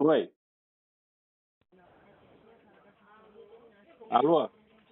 Oi. Alô?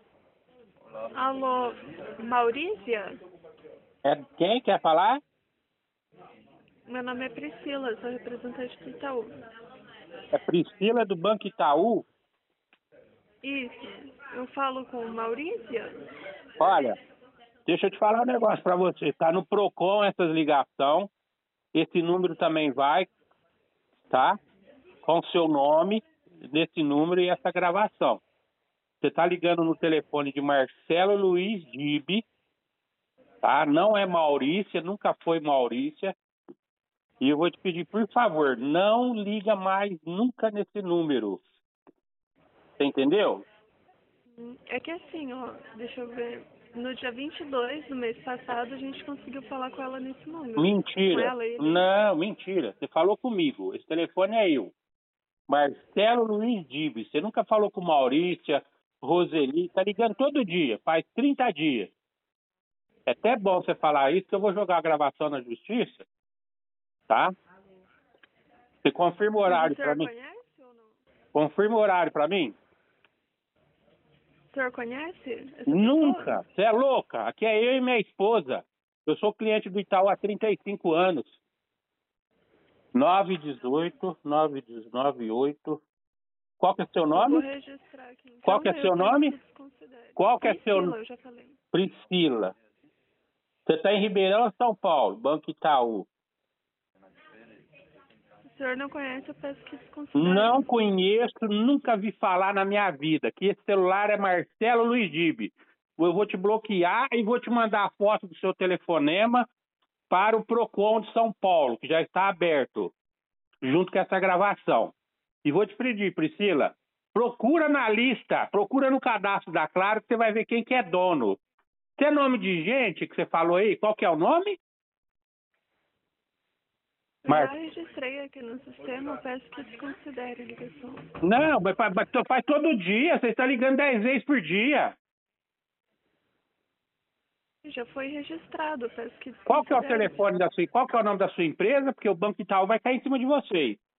Alô, Maurícia? É quem quer falar? Meu nome é Priscila, sou representante do Itaú. É Priscila do Banco Itaú? Isso, eu falo com Maurícia? Olha, deixa eu te falar um negócio pra você. Tá no Procon essas ligação. Esse número também vai, tá? Com o seu nome, desse número e essa gravação. Você tá ligando no telefone de Marcelo Luiz Dibe, tá? Não é Maurícia, nunca foi Maurícia. E eu vou te pedir, por favor, não liga mais nunca nesse número. Você entendeu? É que assim, ó, deixa eu ver. No dia 22 do mês passado, a gente conseguiu falar com ela nesse número. Com Mentira. ela, ele. Não, mentira. Você falou comigo. Esse telefone é eu. Marcelo Luiz Dibe. Você nunca falou com Maurícia, Roseli. Tá ligando todo dia. Faz 30 dias. É até bom você falar isso, que eu vou jogar a gravação na justiça. Tá? Você confirma o Mas horário o pra senhor mim? conhece ou não? Confirma o horário pra mim? O senhor conhece essa pessoa? Nunca. Você é louca. Aqui é eu e minha esposa. Eu sou cliente do Itaú há 35 anos. 918 998. Qual que é seu Eu vou nome? registrar aqui. Qual que Então, é eu seu peço nome? que desconsidere. Qual que é seu... Priscila, eu já falei. Priscila. Você está em Ribeirão, São Paulo, Banco Itaú. Se o senhor não conhece, eu peço que desconsidere. Não conheço, nunca vi falar na minha vida que esse celular é Marcelo Luiz Dibe. Eu vou te bloquear e vou te mandar a foto do seu telefonema para o Procon de São Paulo, que já está aberto, junto com essa gravação. E vou te pedir, Priscila, procura na lista, procura no cadastro da Claro, que você vai ver quem que é dono. Tem nome de gente que você falou aí? Qual que é o nome? Eu já registrei aqui no sistema, eu peço que desconsidere a ligação. Não, mas faz todo dia. Você está ligando 10 vezes por dia. Já foi registrado, eu peço que Qual que é o desconsidere. telefone da sua... Qual que é o nome da sua empresa? Porque o Banco Itaú vai cair em cima de vocês.